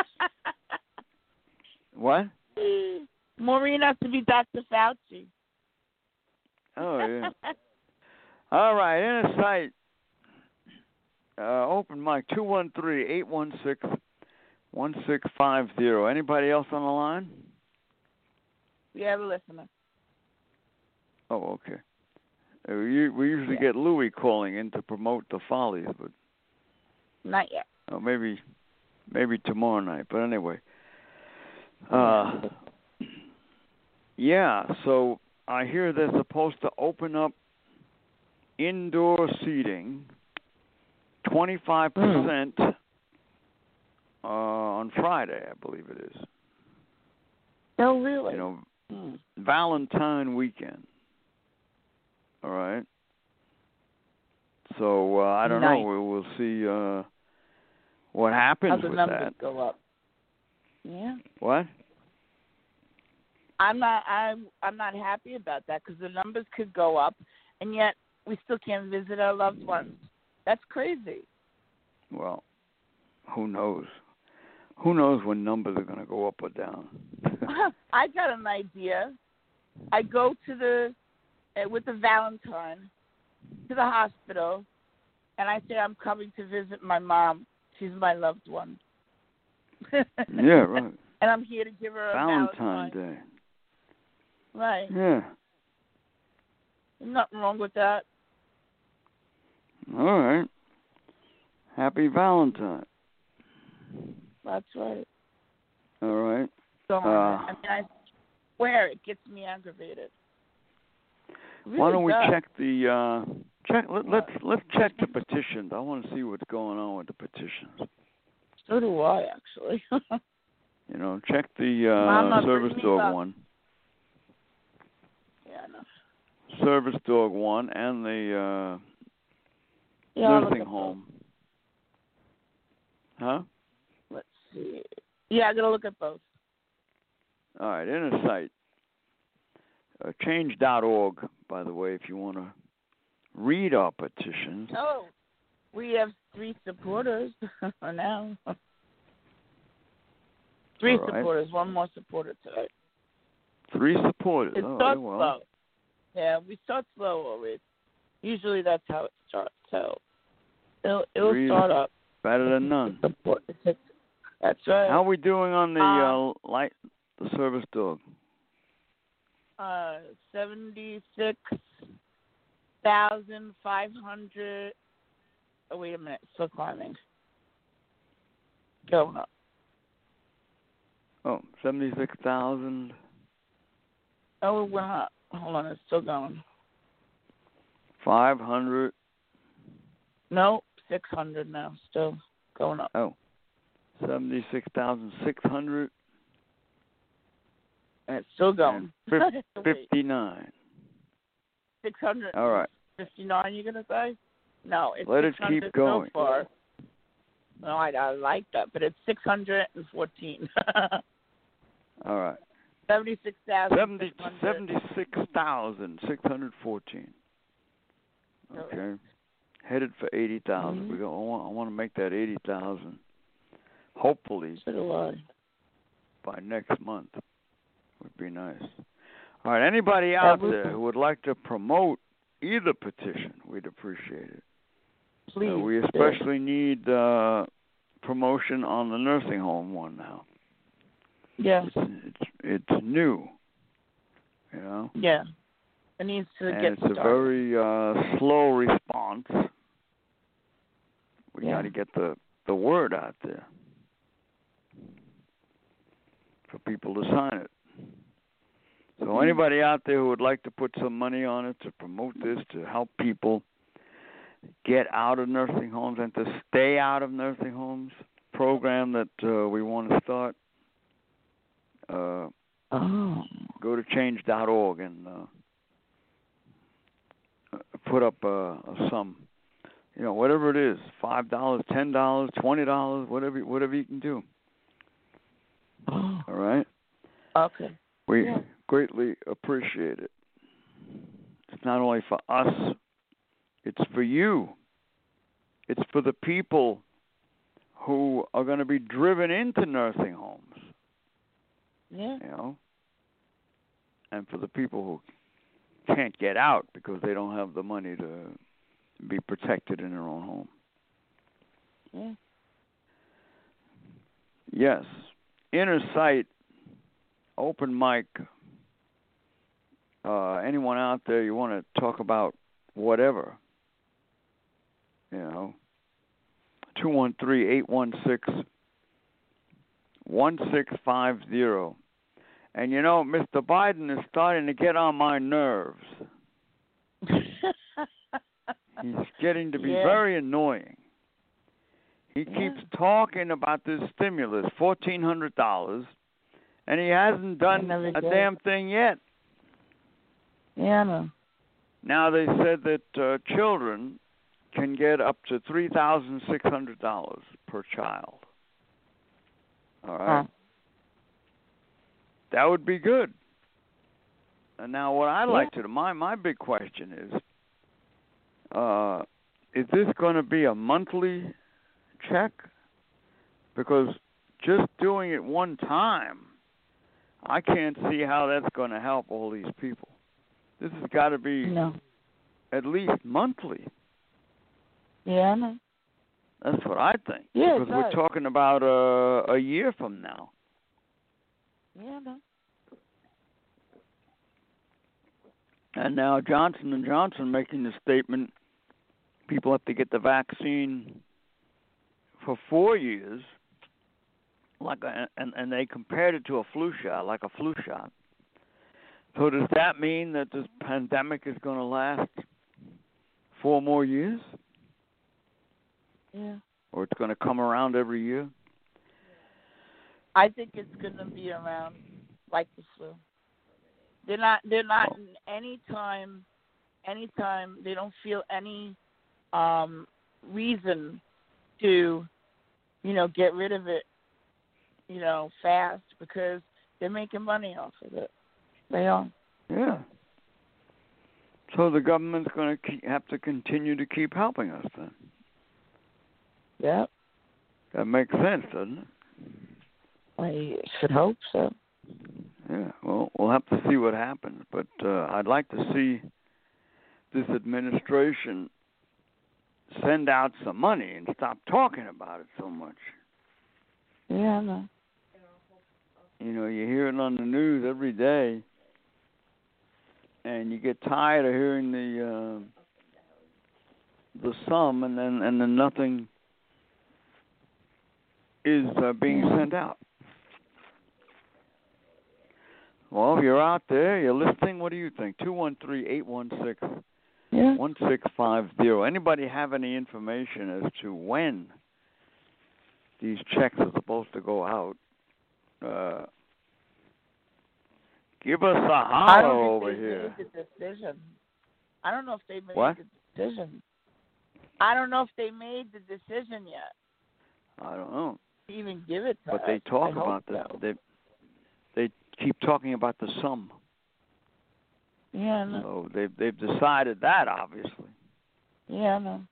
What? Maureen has to be Doctor Fauci. Oh yeah. All right, in a sight. Uh, open mic two one three, eight one six, one six five zero. Anybody else on the line? We have a listener. Oh, okay. Uh, we, we usually Yeah. get Louis calling in to promote the Follies, but Not yet. oh, maybe maybe tomorrow night. But anyway, uh, yeah. So I hear they're supposed to open up indoor seating, twenty-five percent uh, on Friday, I believe it is. Oh, really? You know, Mm. Valentine weekend. All right. So uh, I don't Nice. know. We will see uh, what happens How the with numbers that. go up. Yeah. What? I'm not. I'm. I'm not happy about that because the numbers could go up, and yet we still can't visit our loved ones. That's crazy. Well, who knows? Who knows when numbers are going to go up or down? I got an idea. I go to the uh, with the Valentine to the hospital, and I say I'm coming to visit my mom. She's my loved one. Yeah, right. And I'm here to give her a Valentine's Valentine. Day. Right. Yeah. There's nothing wrong with that. All right. Happy Valentine. That's right. All right. So Uh, I mean, I swear it gets me aggravated. It really Why don't we does. check the uh, check? Let, let's let's check the petitions. I want to see what's going on with the petitions. So do I, actually. You know, check the Mama, uh, service bring me dog back. one, Yeah, I know. service dog one, and the uh, Yeah, I'll look nursing at home. Huh? both. Let's see. Yeah, I gotta look at both. All right, inner site. Uh, change dot org, by the way, if you want to read our petitions. Oh, we have three supporters now. Three All right. supporters, one more supporter today. Three supporters. It All starts right, well, slow. Yeah, we start slow always. Usually that's how it starts. So it'll, it'll Three is start up. better than none. Support. That's right. How are we doing on the Uh, uh, light, the service dog? Uh, seventy-six thousand five hundred. Oh, wait a minute. Still climbing. Going up. Oh, seventy-six thousand. Oh, it went up. Hold on. It's still going. Five hundred. No, six hundred now. Still going up. Oh, seventy-six thousand six hundred And it's still going. and fifty-nine. six hundred. All right. fifty-nine, you're going to say? No, it's Let it six hundred keep going. so far. No, I, I like that, but it's six hundred fourteen. All right. seventy-six thousand. Seventy seventy-six thousand six hundred fourteen. Okay. Headed for eighty thousand. Mhm. We go. I want, I want to make that eighty thousand. Hopefully So do I. by next month. Would be nice. All right. Anybody out would there be. who would like to promote either petition, we'd appreciate it. Please. Uh, we do. especially need uh, promotion on the nursing home one now. Yeah. It's it's, it's new, you know, Yeah. It needs to and get it's started. a very uh, slow response. We Yeah. got to get the the word out there for people to sign it. So anybody out there who would like to put some money on it to promote this, to help people get out of nursing homes and to stay out of nursing homes, program that uh, we want to start, uh, Oh. go to change dot org and uh, put up a, a sum, you know, whatever it is, five dollars, ten dollars, twenty dollars, whatever, whatever you can do. Oh. All right. Okay. We Yeah. greatly appreciate it. It's not only for us; it's for you. It's for the people who are going to be driven into nursing homes. Yeah. You know, and for the people who can't get out because they don't have the money to be protected in their own home. Yeah. Yes. Inner Sight, open mic. Uh, anyone out there, you want to talk about whatever, you know, two one three, eight one six, one six five zero. And, you know, Mister Biden is starting to get on my nerves. He's getting to be Yeah. very annoying. He Yeah. keeps talking about this stimulus, fourteen hundred dollars, and he hasn't done Another a day. damn thing yet. Yeah, I know. Now they said that uh, children can get up to three thousand six hundred dollars per child. All right. Huh. That would be good. And now what I'd Yeah. like to do, my, my big question is, uh, is this going to be a monthly check? Because just doing it one time, I can't see how that's going to help all these people. This has got to be No. at least monthly. Yeah, I know. That's what I think. Yeah, it because we're does. talking about uh, a year from now. Yeah, I know. And now Johnson and Johnson making the statement, people have to get the vaccine for four years, like a, and, and they compared it to a flu shot, like a flu shot. So does that mean that this pandemic is going to last four more years? Yeah. Or it's going to come around every year? I think it's going to be around like the flu. They're not. They're not Oh. in any time. Any time they don't feel any um, reason to, you know, get rid of it, you know, fast because they're making money off of it. They are. Yeah. So the government's going to keep, have to continue to keep helping us then. Yep. That makes sense, doesn't it? I should hope so. Yeah, well, we'll have to see what happens. But uh, I'd like to see this administration send out some money and stop talking about it so much. Yeah, I know. You know, you hear it on the news every day, and you get tired of hearing the uh, the sum, and then and then nothing is uh, being sent out. Well, if you're out there, you're listening, what do you think? two one three, eight one six, Yeah. one six five zero. Anybody have any information as to when these checks are supposed to go out? Uh, give us a I holler don't over think they here. made the decision. I don't know if they made What? the decision. I don't know if they made the decision yet. I don't know. To even give it to But us. they talk I hope about that. so. They they keep talking about the sum. Yeah, I know. So they've they've decided that, obviously. Yeah, I know.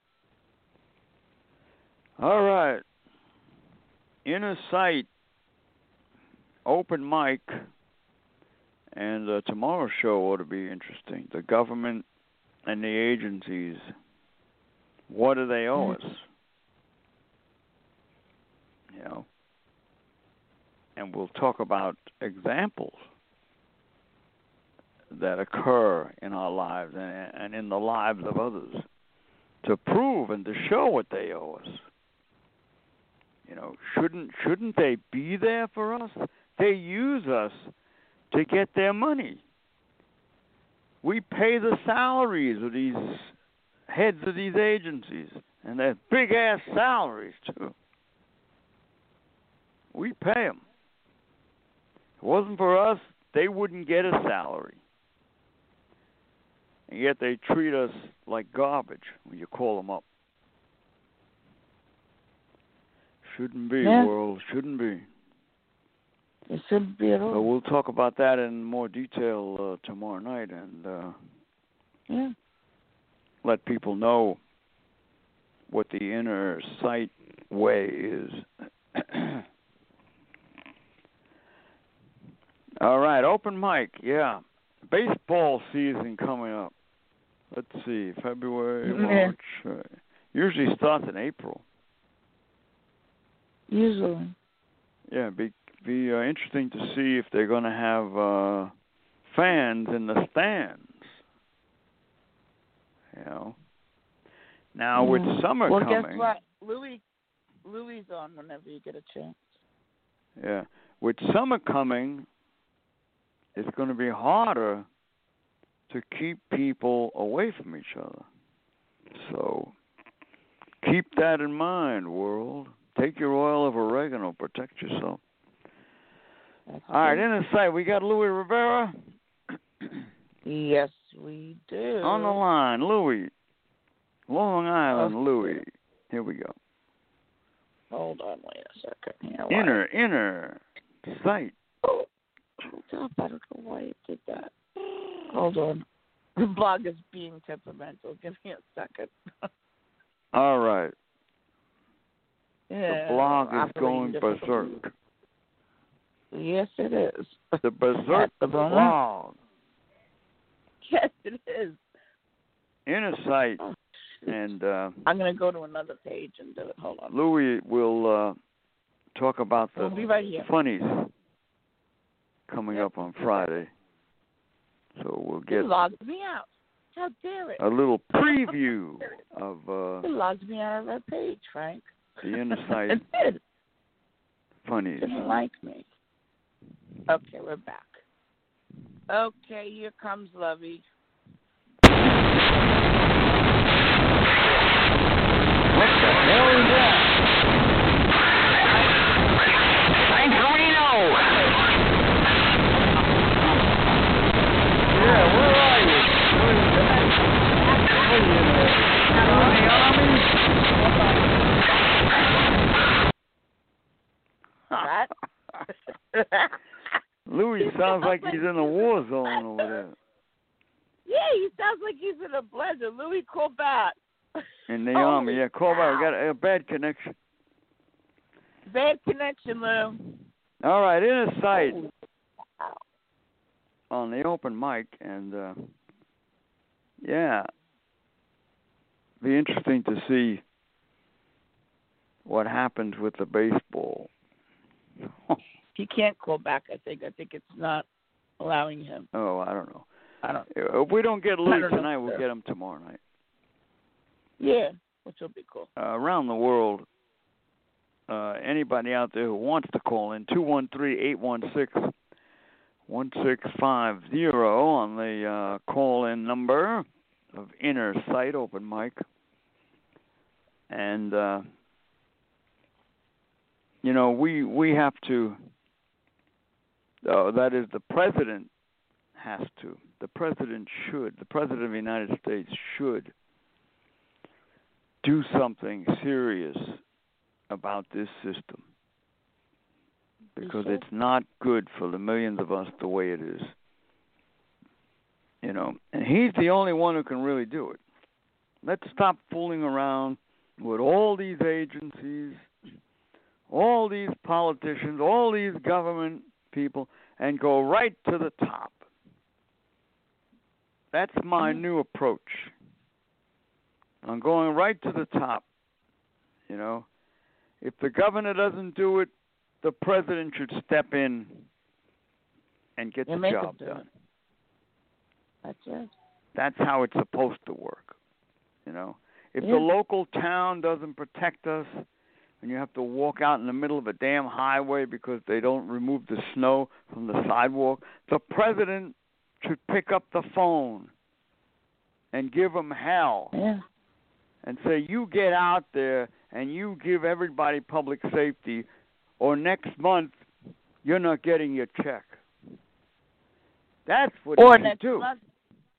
All right. Inner Sight, open mic, and uh, tomorrow's show ought to be interesting. The government and the agencies, what do they owe us? You know, and we'll talk about examples that occur in our lives and, and in the lives of others to prove and to show what they owe us. You know, shouldn't shouldn't they be there for us? They use us to get their money. We pay the salaries of these heads of these agencies, and they're big-ass salaries, too. We pay them. If it wasn't for us, they wouldn't get a salary. and yet they treat us like garbage when you call them up. Shouldn't be, Yeah. world. Shouldn't be. It shouldn't be at all. So we'll talk about that in more detail uh, tomorrow night, and uh, yeah. let people know what the inner sight way is. All right, open mic, yeah. Baseball season coming up. Let's see, February, Yeah. March. Uh, usually starts in April. Usually. Yeah, be be uh, interesting to see if they're going to have uh, fans in the stands. You know. Now Yeah. with summer well, coming. Well, guess what? Louis, Louis on whenever you get a chance. Yeah, with summer coming, it's going to be harder to keep people away from each other. So keep that in mind, world. Take your oil of oregano. Protect yourself. That's All right, good. in the site, we got Louis Rivera. Yes, we do. On the line, Louis. Long Island, Oh, Louis. Here we go. Hold on, wait a second. Here, Inner, inner site. Oh, hold up. I don't know why it did that. Hold on. The blog is being temperamental. Give me a second. All right. Yeah, The blog is operating going difficulties. berserk. Yes, it is. The berserk the moment. blog. Yes, it is. Inner site. Oh, And uh, I'm going to go to another page and do it. Hold on. Louis will uh, talk about the We'll be right here. funnies coming Yep. up on Friday. So we'll get It logged me out. How dare it? a little preview of uh, It logged me out of that page, Frank. the inner site It did. funnies. It didn't like me. Okay, we're back. Okay, here comes Lovey. What the hell is that? Frank Carino! Yeah, where are you? Where is that? What are you in there? In the army? What? Louis sounds like he's in a war zone over there. Yeah, he sounds like he's in a blender. Louis, call back. In the Holy army, yeah. Call back. We cow. got a, a bad connection. Bad connection, Lou. All right, inner sight Holy cow. on the open mic, and uh, yeah, be interesting to see what happens with the baseball. He can't call back, I think. I think it's not allowing him. Oh, I don't know. I don't If we don't get I Louis don't know, tonight, we'll sir. get him tomorrow night. Yeah, which will be cool. Uh, around the world, uh, anybody out there who wants to call in, two one three, eight one six, one six five zero on the uh, call-in number of Inner Sight Open Mic. And, uh, you know, we, we have to, uh, that is, the president has to, the president should, the president of the United States should do something serious about this system, because should. it's not good for the millions of us the way it is. You know, and he's the only one who can really do it. Let's stop fooling around with all these agencies, all these politicians, all these government people, and go right to the top. That's my Mhm. new approach. I'm going right to the top. You know, if the governor doesn't do it, the president should step in and get Yeah, the make him job do done. it. That's it. That's how it's supposed to work. You know, if Yeah. the local town doesn't protect us, and you have to walk out in the middle of a damn highway because they don't remove the snow from the sidewalk, the president should pick up the phone and give them hell. Yeah. And say, you get out there and you give everybody public safety, or next month you're not getting your check. That's what Or you next do. month,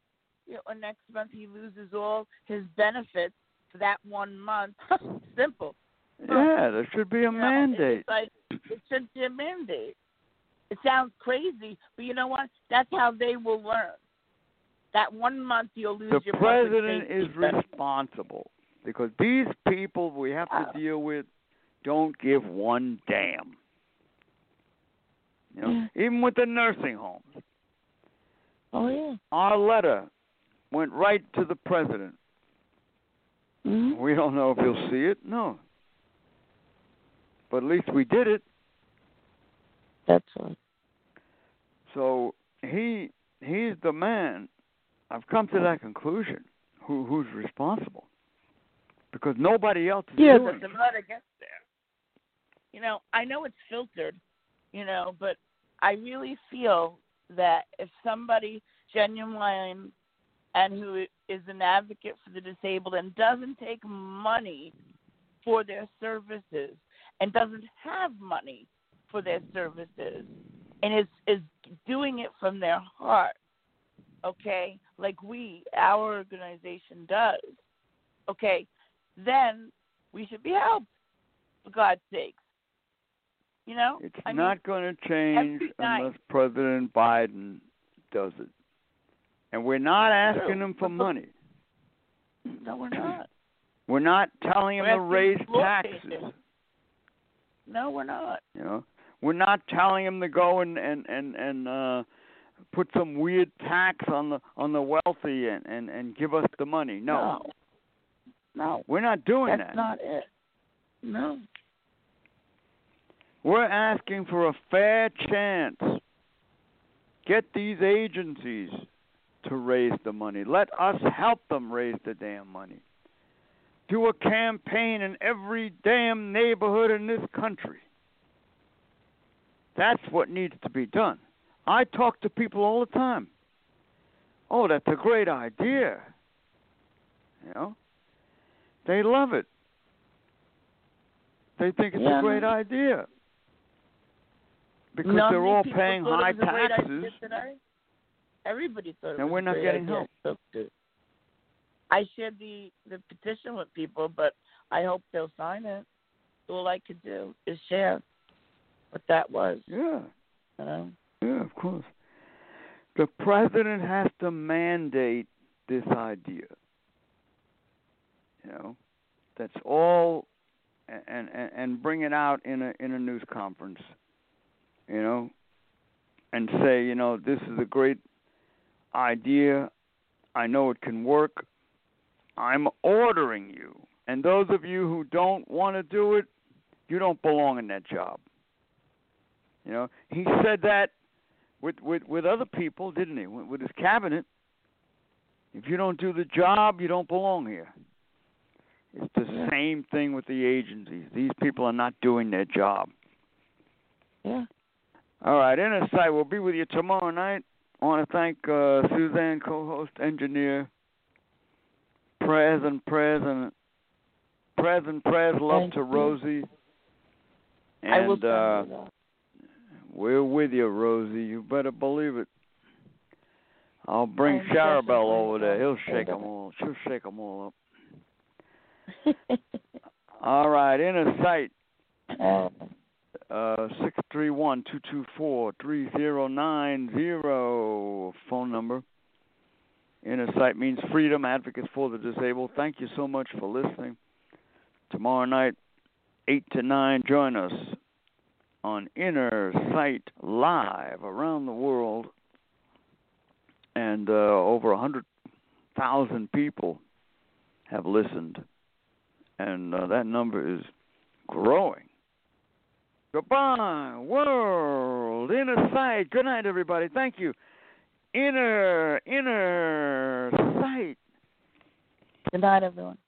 you know, or next month he loses all his benefits for that one month. Simple. Yeah, there should be a you know, mandate. It's like, it should be a mandate. It sounds crazy, but you know what? That's how they will learn. That one month you'll lose the your president is benefits. responsible because these people we have to Oh. deal with don't give one damn. You know, Yeah. even with the nursing homes. Oh, yeah. Our letter went right to the president. Mm-hmm. We don't know if he'll see it. No. But at least we did it. That's right. So he he's the man. I've come to that conclusion. Who who's responsible? Because nobody else is Yeah, doing but it. the letter gets there. You know, I know it's filtered, you know, but I really feel that if somebody genuine and who is an advocate for the disabled and doesn't take money for their services and doesn't have money for their services and is is doing it from their heart, okay, like we, our organization does, okay, then we should be helped, for God's sakes. You know? It's I not mean, going to change every night- unless President Biden does it. And we're not asking True. him for But- money. No, we're not. We're not telling him We're to asking raise for taxes. patience. No, we're not. You know, we're not telling him to go and and and and uh, put some weird tax on the on the wealthy and and and give us the money. No, No. No. we're not doing That's that. not it. No. We're asking for a fair chance. Get these agencies to raise the money. Let us help them raise the damn money. Do a campaign in every damn neighborhood in this country. That's what needs to be done. I talk to people all the time. Oh, that's a great idea. You know? They love it. They think it's Yeah, a great no. idea. Because Not they're many all people paying thought it high was a great taxes. idea today. Everybody thought it And was we're a not great getting idea. help. So good. I shared the, the petition with people, but I hope they'll sign it. All I could do is share what that was. Yeah. You know? Yeah, of course. The president has to mandate this idea. You know, that's all, and and, and bring it out in a in a news conference. You know, and say, you know, this is a great idea. I know it can work. I'm ordering you, and those of you who don't want to do it, you don't belong in that job. You know, he said that with, with, with other people, didn't he? With, with his cabinet. If you don't do the job, you don't belong here. It's the Yeah. same thing with the agencies. These people are not doing their job. Yeah. All right, Inner Sight will be with you tomorrow night. I want to thank uh, Suzanne, co-host, engineer. Prayers and prayers and prayers and prayers. Love Thank to you. Rosie. And I will send uh, you that. we're with you, Rosie. You better believe it. I'll bring I'm Charabelle definitely over there. He'll going shake to. them all. She'll shake them all up. All right, Inner Sight. uh, Uh, six three one, two two four, three zero nine zero phone number. Inner Sight means freedom, advocates for the disabled. Thank you so much for listening. Tomorrow night, eight to nine, join us on Inner Sight Live around the world. And uh, over one hundred thousand people have listened. And uh, that number is growing. Goodbye, world. Inner Sight. Good night, everybody. Thank you. Inner, inner sight. Good night, everyone.